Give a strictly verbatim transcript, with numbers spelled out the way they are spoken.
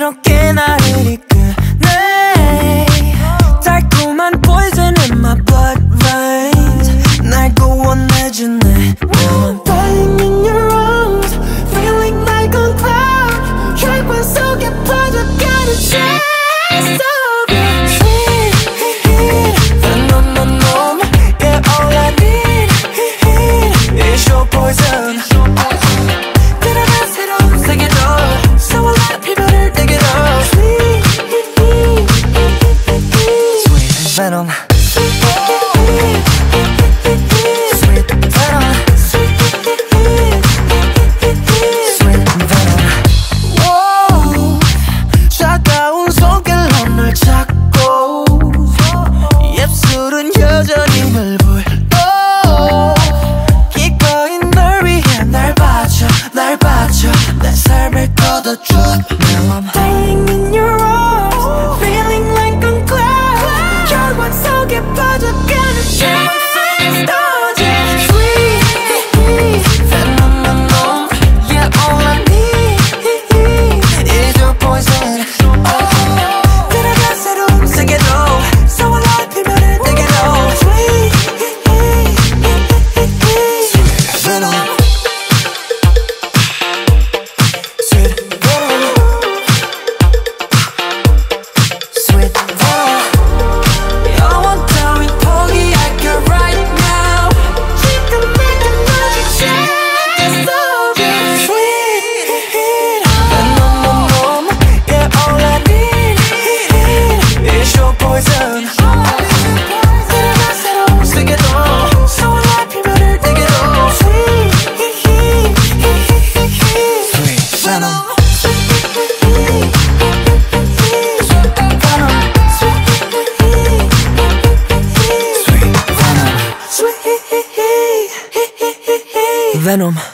이렇게 나를 이끄네. 달콤한 poison in my blood veins. 날 구원해주네. I'm dying in your arms, feeling like a cloud. 혈관 속에 퍼져가는 chest of you. Sweet venom, yeah, all I need is your poison. 들어가 새로운 세계로 So alive, 피부를 내게로 Sweet venom. Sweet venom. Sweet venom. Whoa, 차가운 손길로 널 잡고 입술은 여전히 널 불러. 기꺼이 널 위해 날 바쳐 날 바쳐 내 삶을 걷어줘. Now I'm dying in your arms, feeling like a cloud. 혈관 속에 빠져가는 chest of you. Sweet venom, yeah, all I need is your poison. 들어가 새로운 세계로 So alive, 피부를 내게로 Sweet venom. Sweet venom. Sweet venom. 영원 따윈 포기할게 right now. 지금 내가 너를 chest of you. Sweet venom, yeah, all I need is your poison. 들어가 새로운 세계로 So alive, 피부를 내게로 Sweet venom. Sweet venom. Sweet venom.